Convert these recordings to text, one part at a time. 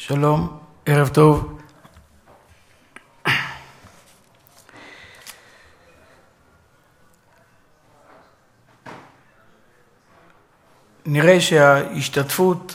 שלום, ערב טוב. נראה שההשתתפות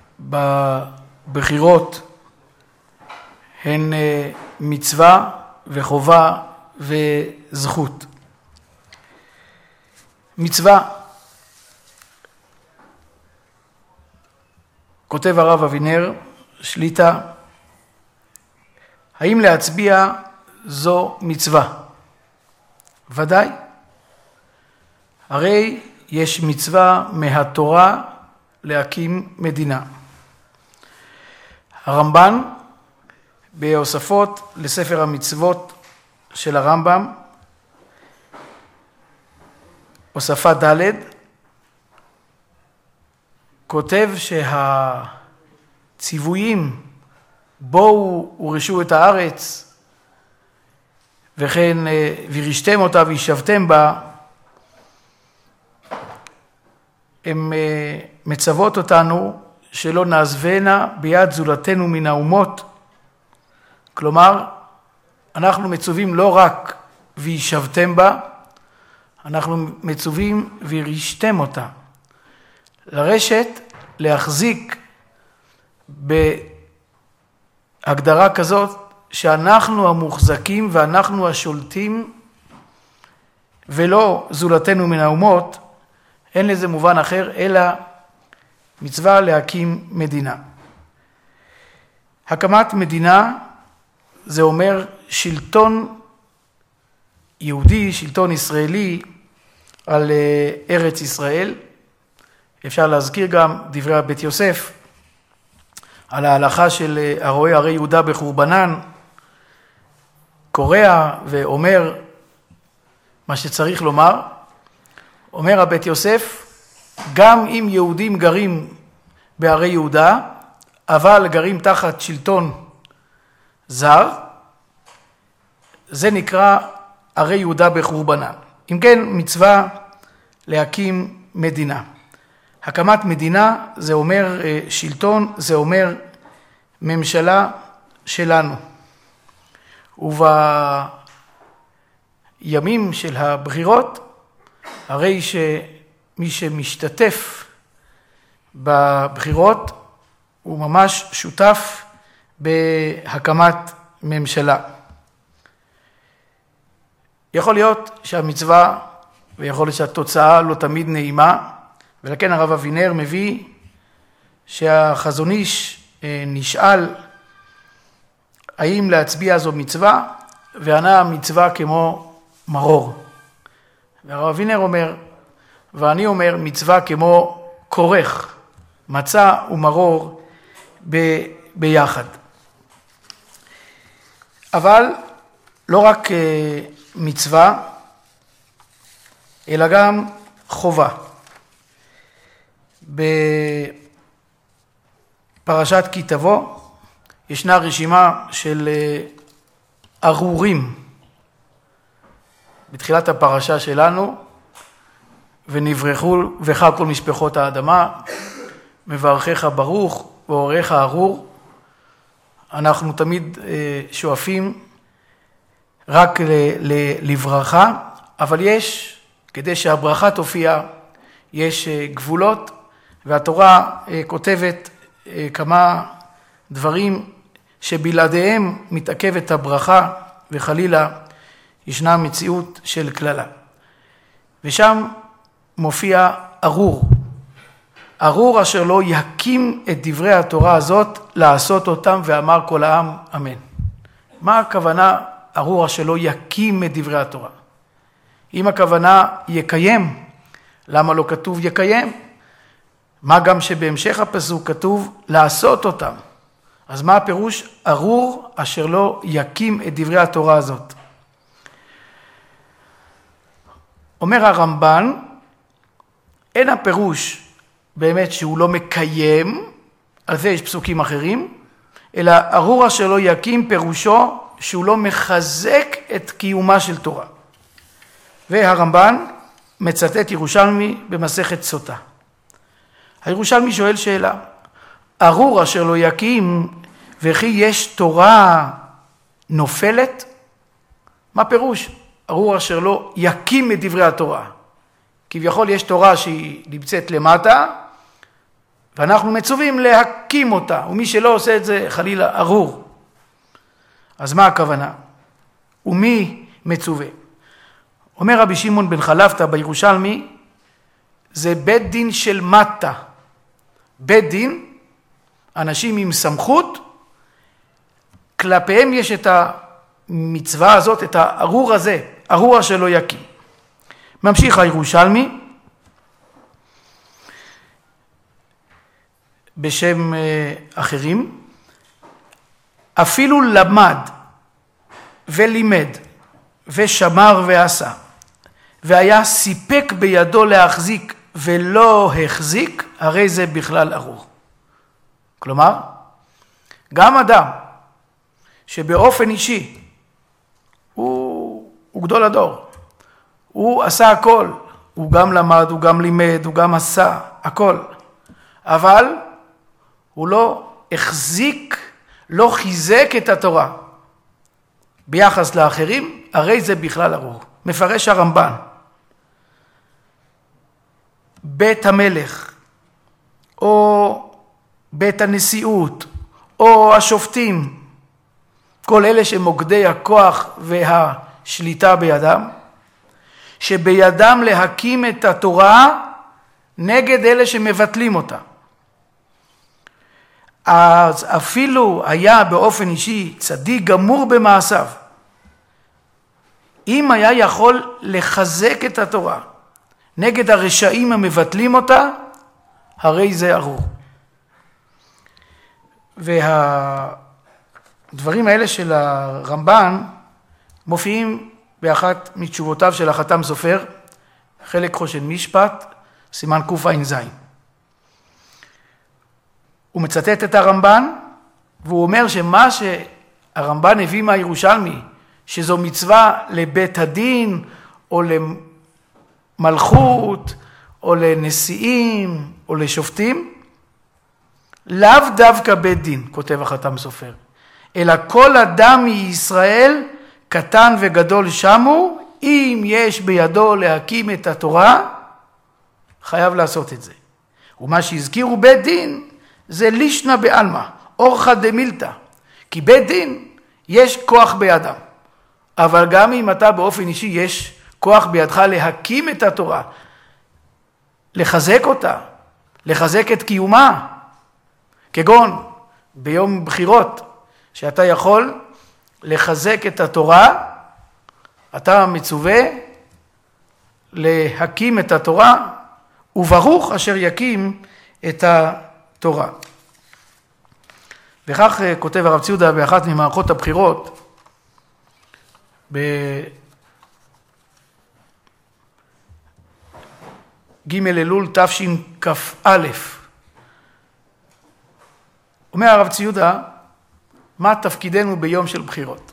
בבחירות הן מצווה וחובה וזכות. מצווה, כותב הרב אבינר שליטה, האם להצביע זו מצווה? ודאי. הרי יש מצווה מהתורה להקים מדינה. הרמב"ן בהוספות לספר המצוות של הרמב"ם, הוספה ד', כותב שהציוויים בואו ורשו את הארץ וכן וירשתם אותה וישבתם בה, הם מצוות אותנו שלא נעזבנה ביד זולתנו מן האומות. כלומר, אנחנו מצווים לא רק וישבתם בה, אנחנו מצווים וירשתם אותה. לרשת, להחזיק בהגדרה כזאת שאנחנו המוחזקים ואנחנו השולטים ולא זולתנו מן האומות, אין לזה מובן אחר אלא מצווה להקים מדינה. הקמת מדינה זה אומר שלטון יהודי, שלטון ישראלי על ארץ ישראל. אפשר להזכיר גם דברי בית יוסף על ההלכה של הרואה ערי יהודה בחורבנן, קורא ואומר מה שצריך לומר. אומר הבית יוסף, גם אם יהודים גרים בערי יהודה, אבל גרים תחת שלטון זר, זה נקרא ערי יהודה בחורבנן. אם כן, מצווה להקים מדינה. הקמת מדינה זה אומר שלטון, זה אומר ממשלה שלנו. ובימים של הבחירות, הרי שמי שמשתתף בבחירות הוא ממש שותף בהקמת ממשלה. יכול להיות שהמצווה ויכול להיות שהתוצאה לא תמיד נעימה, ולכן הרב אבינר מביא שהחזון איש נשאל האם להצביע זו מצווה, וענה מצווה כמו מרור. והרב אבינר אומר, ואני אומר מצווה כמו כורך, מצה ומרור ביחד. אבל לא רק מצווה, אלא גם חובה. בפרשת כי תבוא ישנה רשימה של ארורים בתחילת הפרשה שלנו, ונברחו בך כל משפחות האדמה, מברכך ברוך ואורך ארור. אנחנו תמיד שואפים רק לברכה, אבל יש, כדי שהברכה תופיע, יש גבולות, והתורה כותבת כמה דברים שבלעדיהם מתעכבת הברכה, וחלילה ישנה מציאות של כללה. ושם מופיע ארור. ארור אשר לא יקים את דברי התורה הזאת לעשות אותם, ואמר כל העם אמן. מה הכוונה ארור אשר לא יקים את דברי התורה? אם הכוונה יקיים, למה לא כתוב יקיים? מה גם שבהמשך הפסוק כתוב לעשות אותם. אז מה הפירוש ארור אשר לא יקים את דברי התורה הזאת? אומר הרמב"ן, אין הפירוש באמת שהוא לא מקיים, על זה יש פסוקים אחרים, אלא ארור אשר לא יקים פירושו שהוא לא מחזק את קיומה של תורה. והרמב"ן מצטט ירושלמי במסכת סוטה. הירושלמי שואל שאלה, ארור אשר לא יקים וכי יש תורה נופלת? מה פירוש? ארור אשר לא יקים את דברי התורה. כביכול יש תורה שהיא נמצאת למטה, ואנחנו מצווים להקים אותה, ומי שלא עושה את זה חלילה ארור. אז מה הכוונה? ומי מצווה? אומר רבי שמעון בן חלפתא בירושלמי, זה בית דין של מטה. בית דין, אנשים עם סמכות, כלפיהם יש את המצווה הזאת, את הארור הזה, ארור שלא יקים. ממשיך הירושלמי, בשם אחרים, אפילו למד ולימד ושמר ועשה, והיה סיפק בידו להחזיק ולא החזיק, הרי זה בכלל ארור. כלומר, גם אדם שבאופן אישי הוא גדול הדור, הוא עשה הכל, הוא גם למד, הוא גם לימד, הוא גם עשה הכל, אבל הוא לא החזיק, לא חיזק את התורה ביחס לאחרים, הרי זה בכלל ארור. מפרש הרמב"ן, בית המלך או בית הנשיאות או השופטים, כל אלה שמוקדי הכוח והשליטה בידם, שבידם להקים את התורה נגד אלה שמבטלים אותה. אז אפילו היה באופן אישי צדיק גמור במעשיו, אם היה יכול לחזק את התורה נגד הרשעים המבטלים אותה, הרי זה ארור. והדברים האלה של הרמב"ן מופיעים באחת מתשובותיו של החתם סופר, חלק חושן משפט, סימן קע"ז. הוא מצטט את הרמב"ן, והוא אומר שמה שהרמב"ן הביא מהירושלמי, שזו מצווה לבית הדין, או למלכות, או לנשיאים, או לשופטים, לאו דווקא בית דין, כותב החתם סופר, אלא כל אדם מישראל, קטן וגדול שמו, אם יש בידו להקים את התורה, חייב לעשות את זה. ומה שהזכירו בית דין, זה לישנא בעלמא, אורחא דמילתא, כי בית דין יש כוח בידם, אבל גם אם אתה באופן אישי יש כוח בידך להקים את התורה, לחזק אותה, לחזק את קיומה, כגון ביום בחירות, שאתה יכול לחזק את התורה, אתה מצווה להקים את התורה, וברוך אשר יקים את התורה. וכך כותב הרב ציודה באחת ממערכות הבחירות, בג' אלול תשכ"א, אומר הרב ציודה, מה תפקידנו ביום של בחירות?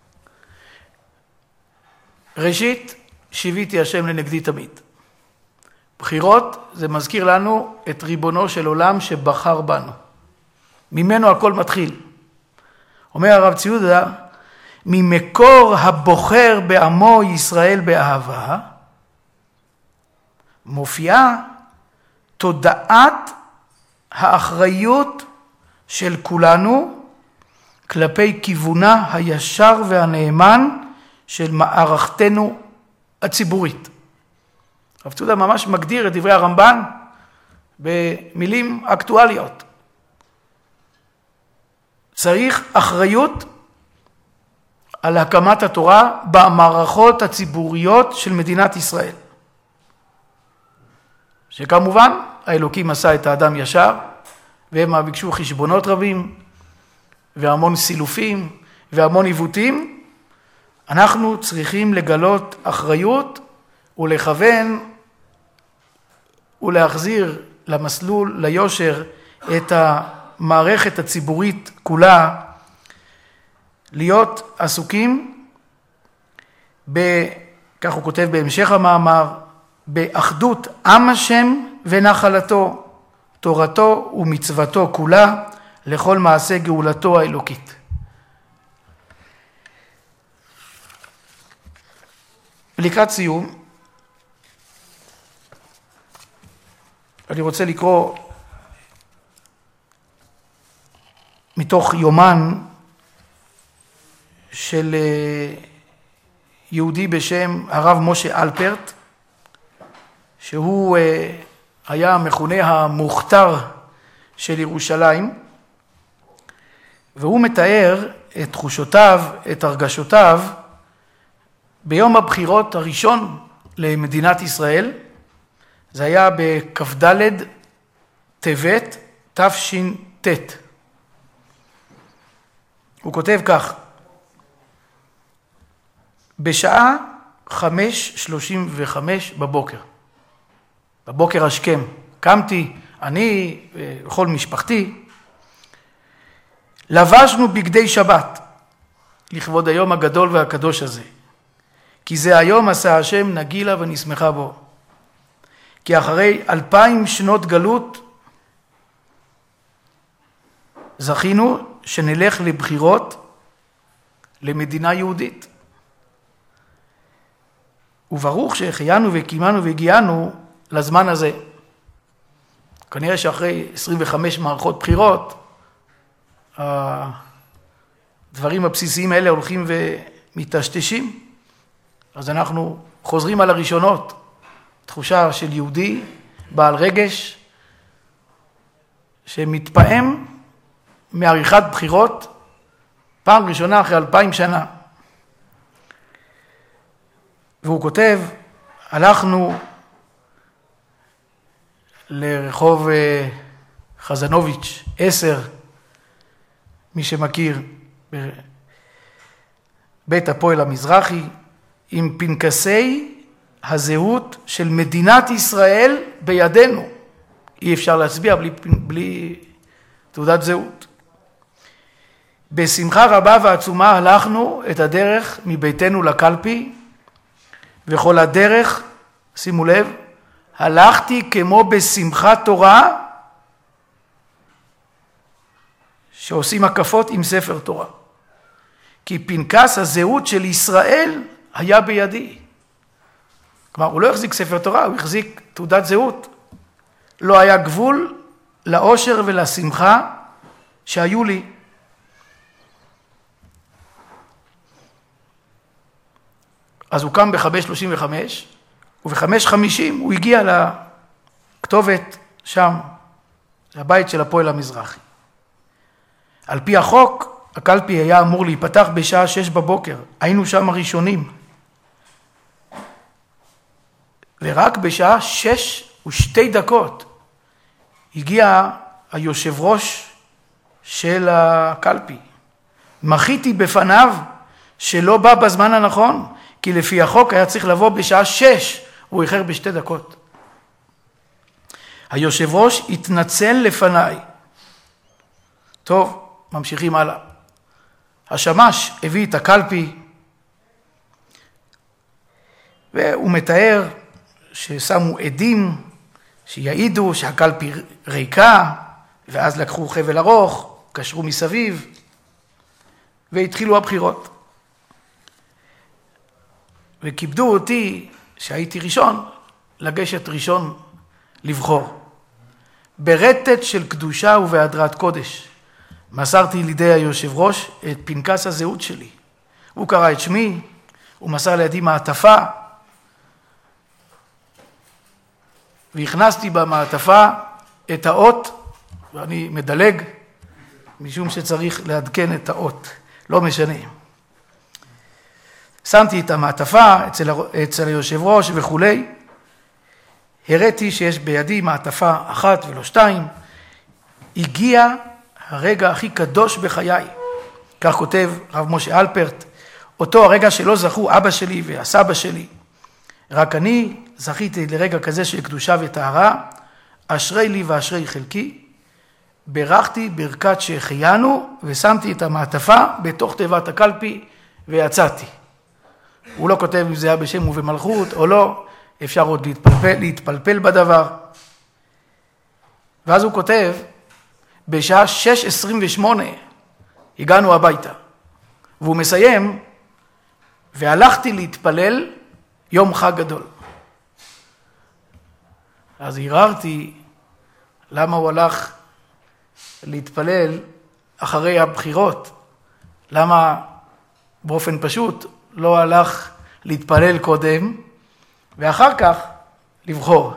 ראשית, שיוויתי השם לנגדי תמיד. בחירות זה מזכיר לנו את ריבונו של עולם שבחר בנו. ממנו הכל מתחיל. אומר הרב ציודה, ממקור הבוחר בעמו ישראל באהבה, מופיעה תודעת האחריות של כולנו כלפי כיוונה הישר והנאמן של מערכתנו הציבורית. הרב ציודה ממש מגדיר את דברי הרמב"ן במילים אקטואליות. צריך אחריות על הקמת התורה במערכות הציבוריות של מדינת ישראל. שכמובן האלוקים עשה את האדם ישר, והם ביקשו חשבונות רבים, והמון סילופים, והמון עיוותים. אנחנו צריכים לגלות אחריות ולכוון ולהחזיר למסלול, ליושר, את המערכת הציבורית כולה, להיות עסוקים, כך הוא כותב בהמשך המאמר, באחדות עם השם ונחלתו, תורתו ומצוותו כולה, לכל מעשה גאולתו האלוקית. לקראת סיום, אני רוצה לקרוא מתוך יומן של יהודי בשם הרב משה אלפרט, שהוא היה מכונה המוכתר של ירושלים, והוא מתאר את תחושותיו, את הרגשותיו, ביום הבחירות הראשון למדינת ישראל. זה היה בכ"ד טבת תש"ט. הוא כותב כך: בשעה 5:35 בבוקר השכם, קמתי, אני וכל משפחתי, לבשנו בגדי שבת לכבוד היום הגדול והקדוש הזה, כי זה היום עשה השם נגילה ונשמחה בו. כי אחרי 2000 שנות גלות זכינו שנלך לבחירות למדינה יהודית. וברוך שהחיינו וקיימנו והגיענו לזמן הזה. כנראה שאחרי 25 מערכות בחירות, הדברים הבסיסיים האלה הולכים ומתשתשים. אז אנחנו חוזרים על הראשונות. תחושה של יהודי בעל רגש שמתפעם מעריכת בחירות פעם ראשונה אחרי 2000 שנה. והוא כותב, הלכנו לרחוב חזנוביץ' 10, מי שמכיר, בית הפועל המזרחי, עם פנקסי הזהות של מדינת ישראל בידינו. אי אפשר להצביע בלי תעודת זהות. בשמחה רבה ועצומה הלכנו את הדרך מביתנו לקלפי, וכל הדרך, שימו לב, הלכתי כמו בשמחת תורה, שעושים הקפות עם ספר תורה. כי פנקס הזהות של ישראל היה בידי. כלומר, הוא לא החזיק ספר תורה, הוא החזיק תעודת זהות. לא היה גבול לאושר ולשמחה שהיו לי. אז הוא קם ב-5:35, וב-5:50 הוא הגיע לכתובת שם, לבית של הפועל המזרחי. על פי החוק, הקלפי היה אמור להיפתח בשעה 6 בבוקר. היינו שם הראשונים. ורק בשעה 6:02 הגיע היושב ראש של הקלפי. מחיתי בפניו שלא בא בזמן הנכון, כי לפי החוק היה צריך לבוא בשעה 6, הוא איחר ב2 דקות. היושב ראש התנצל לפניי. טוב, ממשיכים הלאה. השמש הביא את הקלפי, והוא מתאר ששמו עדים שיעידו שהקלפי ריקה, ואז לקחו חבל ארוך, קשרו מסביב, והתחילו הבחירות. וכיבדו אותי, שהייתי ראשון, לגשת ראשון לבחור. ברטט של קדושה ובהדרת קודש. מסרתי לידי היושב ראש את פנקס הזהות שלי. הוא קרא את שמי, הוא מסר לידי מעטפה, והכנסתי במעטפה את האות, ואני מדלג, משום שצריך לעדכן את האות, לא משנה. שמתי את המעטפה אצל היושב ראש וכו'. הראיתי שיש בידי מעטפה 1 ולא 2. הגיע הרגע הכי קדוש בחיי. כך כותב רב משה אלפרט, אותו הרגע שלא זכו אבא שלי והסבא שלי. רק אני זכיתי לרגע כזה של קדושה וטהרה, אשרי לי ואשרי חלקי. ברכתי ברכת שהחיינו ושמתי את המעטפה בתוך תיבת הקלפי ויצאתי. הוא לא כותב אם זה היה בשם ובמלכות או לא, אפשר עוד להתפלפל בדבר. ואז הוא כותב, בשעה 6:28 הגענו הביתה. והוא מסיים, והלכתי להתפלל יום חג גדול. אז הרהרתי למה הוא הלך להתפלל אחרי הבחירות. למה באופן פשוט לא הלך להתפלל קודם ואחר כך לבחור.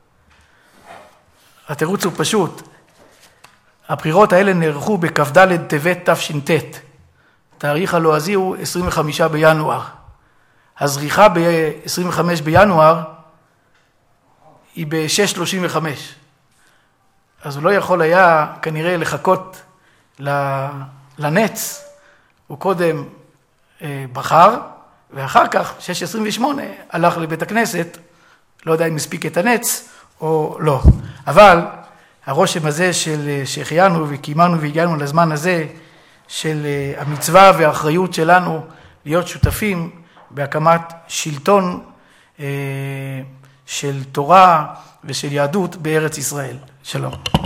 התירוץ הוא פשוט. הבחירות האלה נערכו בכ"ד טבת תש"ט. תאריך הלועזי הוא 25 בינואר. הזריחה ב-25 בינואר היא ב-6:35. אז הוא לא יכול היה כנראה לחכות לנץ. הוא קודם בחר, ואחר כך, 6:28, הלך לבית הכנסת, לא יודע אם הספיק את הנץ או לא. אבל הרושם הזה של שהחיינו וקיימנו והגענו לזמן הזה, של המצווה והאחריות שלנו להיות שותפים בהקמת שלטון של תורה ושל יהדות בארץ ישראל. שלום.